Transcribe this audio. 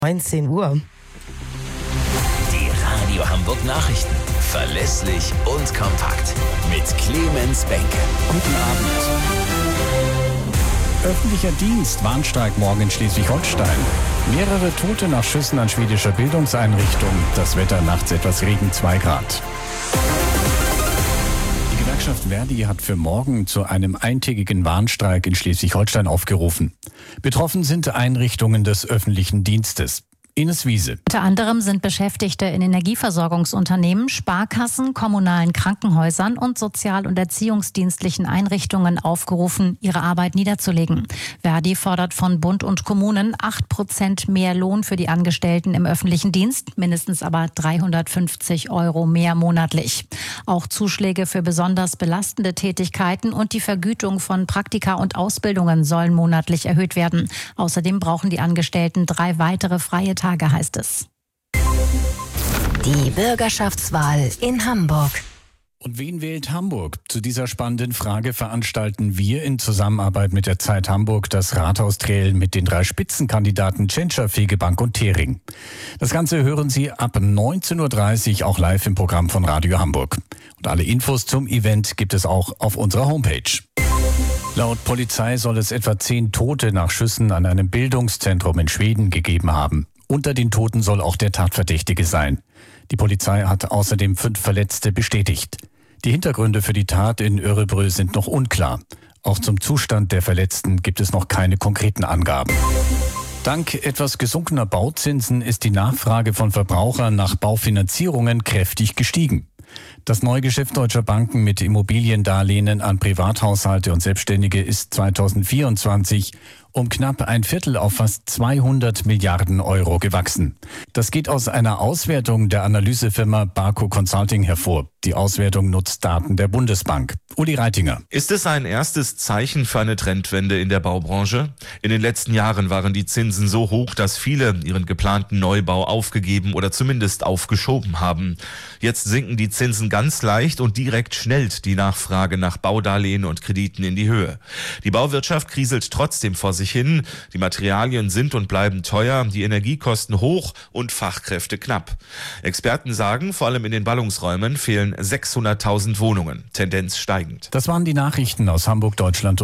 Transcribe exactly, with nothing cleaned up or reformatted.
neunzehn Uhr. Die Radio Hamburg Nachrichten. Verlässlich und kompakt. Mit Clemens Benke. Guten Abend. Öffentlicher Dienst, Warnstreik morgen in Schleswig-Holstein. Mehrere Tote nach Schüssen an schwedischer Bildungseinrichtung. Das Wetter nachts etwas Regen, zwei Grad. Die Gewerkschaft Verdi hat für morgen zu einem eintägigen Warnstreik in Schleswig-Holstein aufgerufen. Betroffen sind Einrichtungen des öffentlichen Dienstes. Ines Wiese. Unter anderem sind Beschäftigte in Energieversorgungsunternehmen, Sparkassen, kommunalen Krankenhäusern und sozial- und erziehungsdienstlichen Einrichtungen aufgerufen, ihre Arbeit niederzulegen. Verdi fordert von Bund und Kommunen acht Prozent mehr Lohn für die Angestellten im öffentlichen Dienst, mindestens aber dreihundertfünfzig Euro mehr monatlich. Auch Zuschläge für besonders belastende Tätigkeiten und die Vergütung von Praktika und Ausbildungen sollen monatlich erhöht werden. Außerdem brauchen die Angestellten drei weitere freie Tage, heißt es. Die Bürgerschaftswahl in Hamburg. Und wen wählt Hamburg? Zu dieser spannenden Frage veranstalten wir in Zusammenarbeit mit der Zeit Hamburg das Rathaustrail mit den drei Spitzenkandidaten Tschentscher, Fegebank und Thering. Das Ganze hören Sie ab neunzehn Uhr dreißig auch live im Programm von Radio Hamburg. Und alle Infos zum Event gibt es auch auf unserer Homepage. Laut Polizei soll es etwa zehn Tote nach Schüssen an einem Bildungszentrum in Schweden gegeben haben. Unter den Toten soll auch der Tatverdächtige sein. Die Polizei hat außerdem fünf Verletzte bestätigt. Die Hintergründe für die Tat in Örebro sind noch unklar. Auch zum Zustand der Verletzten gibt es noch keine konkreten Angaben. Dank etwas gesunkener Bauzinsen ist die Nachfrage von Verbrauchern nach Baufinanzierungen kräftig gestiegen. Das Neugeschäft deutscher Banken mit Immobiliendarlehen an Privathaushalte und Selbstständige ist zweitausendvierundzwanzig um knapp ein Viertel auf fast zweihundert Milliarden Euro gewachsen. Das geht aus einer Auswertung der Analysefirma Barco Consulting hervor. Die Auswertung nutzt Daten der Bundesbank. Uli Reitinger. Ist es ein erstes Zeichen für eine Trendwende in der Baubranche? In den letzten Jahren waren die Zinsen so hoch, dass viele ihren geplanten Neubau aufgegeben oder zumindest aufgeschoben haben. Jetzt sinken die Zinsen ganz leicht und direkt schnellt die Nachfrage nach Baudarlehen und Krediten in die Höhe. Die Bauwirtschaft kriselt trotzdem vor sich hin. Die Materialien sind und bleiben teuer, die Energiekosten hoch und Fachkräfte knapp. Experten sagen, vor allem in den Ballungsräumen fehlen sechshunderttausend Wohnungen, Tendenz steigend. Das waren die Nachrichten aus Hamburg, Deutschland.